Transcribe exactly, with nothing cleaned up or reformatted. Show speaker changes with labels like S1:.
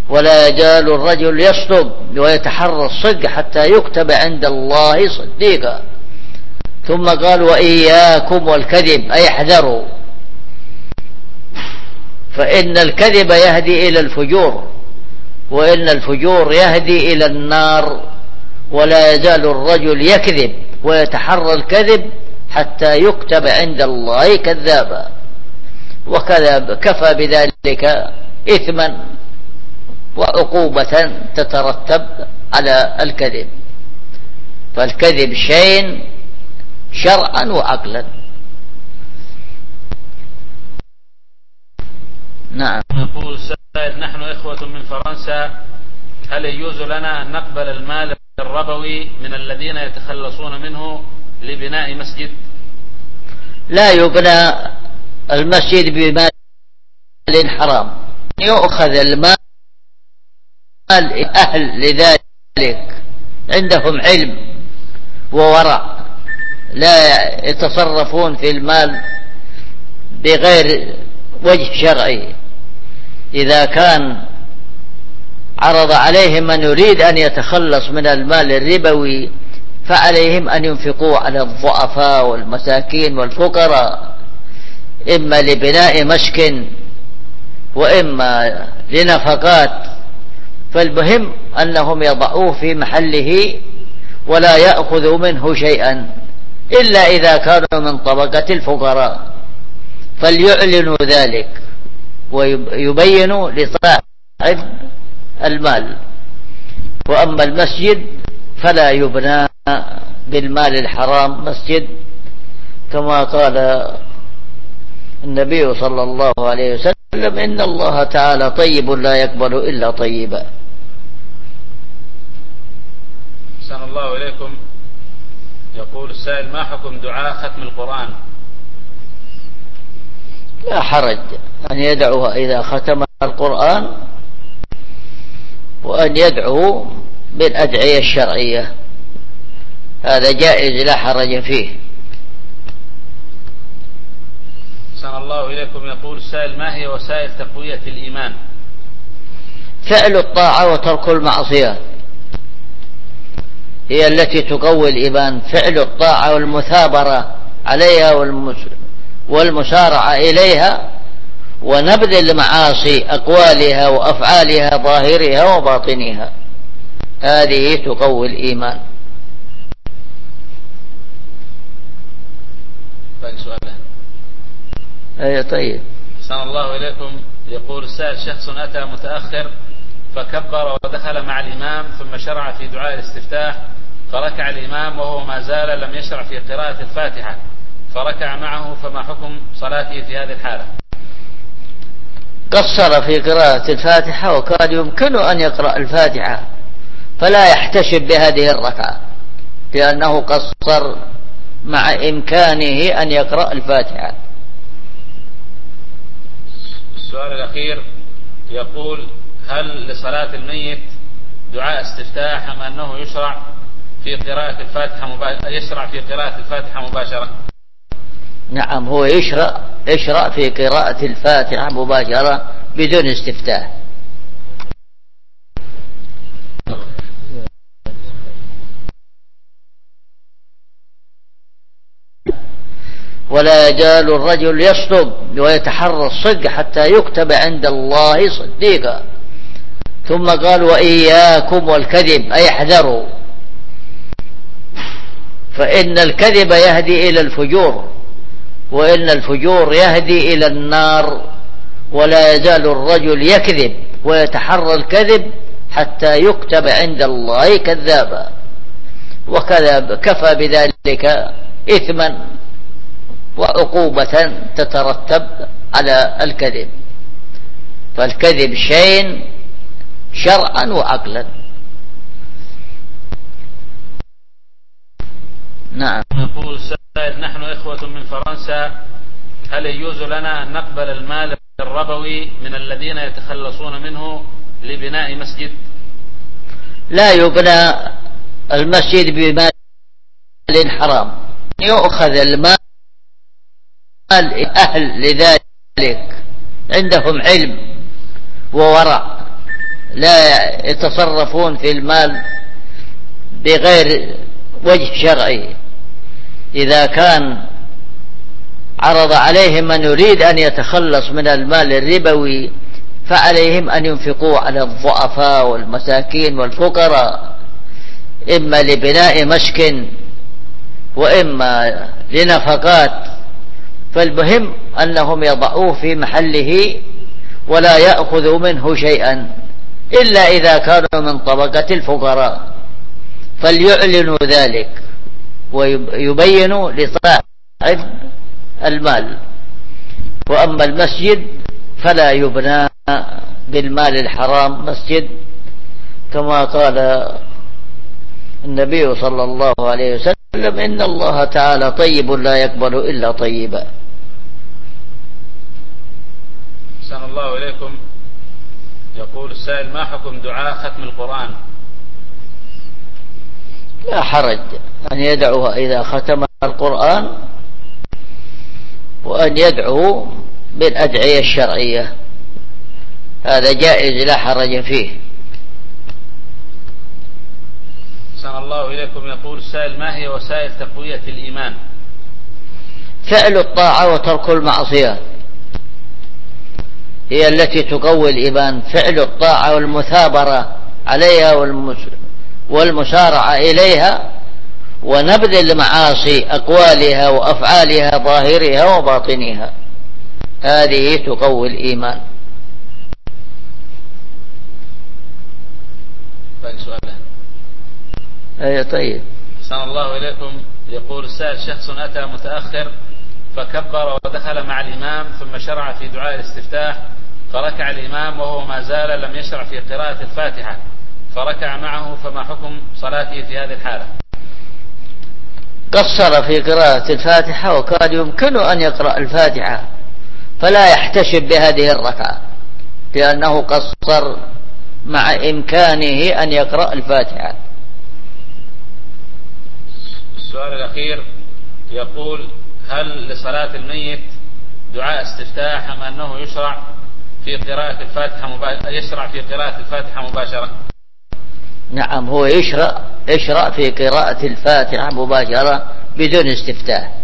S1: ولا يزال الرجل يصدق ويتحرى الصدق حتى يكتب عند الله صديقا. ثم قال وإياكم والكذب، أي احذروا، فإن الكذب يهدي إلى الفجور، وإن الفجور يهدي إلى النار. ولا يزال الرجل يكذب ويتحرى الكذب حتى يكتب عند الله كذابا، وكذا كفى بذلك إثما وعقوبة تترتب على الكذب. فالكذب شيء شرعا وعقلا. نعم.
S2: يقول سائل: نحن إخوة من فرنسا، هل يجوز لنا أن نقبل المال الربوي من الذين يتخلصون منه لبناء مسجد؟
S1: لا يبنى المسجد بمال حرام، يؤخذ المال أهل لذلك عندهم علم وورع، لا يتصرفون في المال بغير وجه شرعي. إذا كان عرض عليهم من يريد أن يتخلص من المال الربوي فعليهم أن ينفقوا على الضعفاء والمساكين والفقراء، إما لبناء مسكن وإما لنفقات. فالمهم أنهم يضعوه في محله ولا يأخذوا منه شيئا إلا إذا كانوا من طبقة الفقراء، فليعلنوا ذلك ويبينوا لصاحب المال. وأما المسجد فلا يبنى بالمال الحرام مسجد، كما قال النبي صلى الله عليه وسلم: إن الله تعالى طيب لا يقبل إلا طيبا.
S2: أحسن الله إليكم. يقول السائل: ما حكم دعاء ختم القرآن؟
S1: لا حرج أن يدعو إذا ختم القرآن، وأن يدعو بالأدعية الشرعية، هذا جائز لا حرج فيه.
S2: أحسن الله إليكم. يقول السائل: ما هي وسائل تقوية الإيمان؟
S1: فعل الطاعة وترك المعصية هي التي تقوي الإيمان. فعل الطاعة والمثابرة عليها والمسارعة إليها، ونبذ المعاصي أقوالها وأفعالها ظاهرها وباطنها، هذه تقوي الإيمان.
S2: باقي سؤالين.
S1: أي طيب.
S2: أحسن الله إليكم. يقول السائل: شخص أتى متأخر فكبر ودخل مع الإمام ثم شرع في دعاء الاستفتاح، فركع الإمام وهو ما زال لم يشرع في قراءة الفاتحة، فركع معه، فما حكم صلاته في هذه الحالة؟
S1: قصر في قراءة الفاتحة وكان يمكنه أن يقرأ الفاتحة، فلا يحتشب بهذه الركعة لأنه قصر مع إمكانه أن يقرأ الفاتحة.
S2: السؤال الأخير يقول: هل لصلاة الميت دعاء استفتاح أم أنه يشرع في قراءة الفاتحة مباشرة يشرع في قراءة الفاتحة مباشرة؟
S1: نعم، هو يشرع يشرع في قراءة الفاتحة مباشرة بدون استفتاح. ولا يزال الرجل يصدق ويتحرى الصدق حتى يكتب عند الله صديقا. ثم قال وإياكم والكذب، أي احذروا، فإن الكذب يهدي إلى الفجور، وإن الفجور يهدي إلى النار. ولا يزال الرجل يكذب ويتحرى الكذب حتى يكتب عند الله كذابا، وكذا كفى بذلك إثما وعقوبة تترتب على الكذب. فالكذب شيء شرعا وعقلا. نعم.
S2: يقول السائل: نحن إخوة من فرنسا، هل يجوز لنا أن نقبل المال الربوي من الذين يتخلصون منه لبناء مسجد؟
S1: لا يبنى المسجد بمال حرام، يؤخذ المال أهل لذلك عندهم علم وورع، لا يتصرفون في المال بغير وجه شرعي. إذا كان عرض عليهم من يريد أن يتخلص من المال الربوي فعليهم أن ينفقوا على الضعفاء والمساكين والفقراء، إما لبناء مسكن وإما لنفقات، فالمهم أنهم يضعوه في محله ولا يأخذوا منه شيئا إلا إذا كانوا من طبقة الفقراء، فليعلنوا ذلك ويبينوا لصاحب المال. وأما المسجد فلا يبنى بالمال الحرام مسجد، كما قال النبي صلى الله عليه وسلم: إن الله تعالى طيب لا يقبل إلا طيبا.
S2: أحسن الله إليكم. يقول السائل: ما حكم دعاء ختم القرآن؟
S1: لا حرج أن يدعوها إذا ختم القرآن، وأن يدعو بالأدعية الشرعية، هذا جائز لا حرج فيه.
S2: أحسن الله إليكم. يقول السائل: ما هي وسائل تقوية الإيمان؟
S1: فعل الطاعة وترك المعصية هي التي تقوي الإيمان، فعل الطاعة والمثابرة عليها والمسارعة إليها، ونبذ المعاصي أقوالها وأفعالها ظاهرها وباطنها، هذه تقوي الإيمان.
S2: باقي سؤالين.
S1: أي طيب.
S2: أحسن الله إليكم. يقول السائل: شخص أتى متأخر فكبر ودخل مع الإمام ثم شرع في دعاء الاستفتاح، فركع الإمام وهو ما زال لم يشرع في قراءة الفاتحة، فركع معه، فما حكم صلاته في هذه الحالة؟
S1: قصر في قراءة الفاتحة وكان يمكنه أن يقرأ الفاتحة، فلا يحتشب بهذه الركعة لأنه قصر مع إمكانه أن يقرأ الفاتحة.
S2: السؤال الأخير يقول: هل لصلاة الميت دعاء استفتاح أم أنه يشرع في قراءة الفاتحة مباشرة يشرع في قراءة الفاتحة مباشرة؟
S1: نعم، هو يشرع يشرع في قراءة الفاتحة مباشرة بدون استفتاح.